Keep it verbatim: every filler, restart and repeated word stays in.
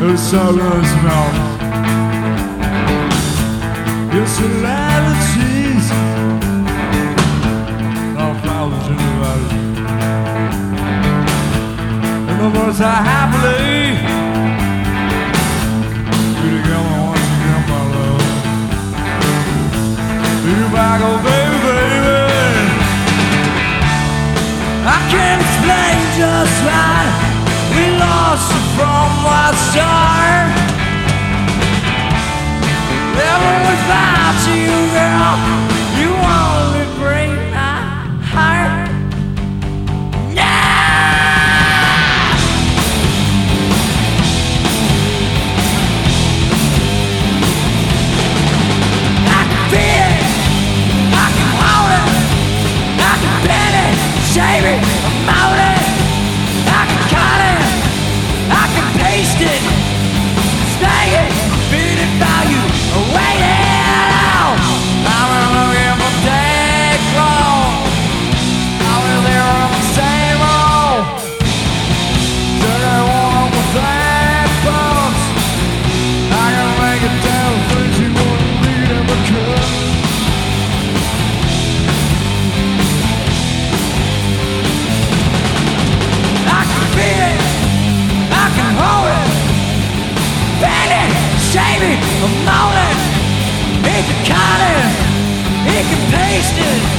the soulless mouth. It's a land of cheese, all flowers in the valley, and the birds are happily be together once again, my love. You back, oh baby, baby. I can't explain just why we lost it from the start. Never without you, girl, you only break my heart. Yeah! I can feel it, I can hold it, I can bend it, shave it, mold it, I can cut it, I can paste it, snag it, beat it by you, wait it out. I'm looking for dead clothes, I was there on the same road, took it one with that bones. I can make it down the things you wouldn't read in the cut. I can feel it, I can hold it, bend it, shave it, mold it, he can cut it, he can paste it.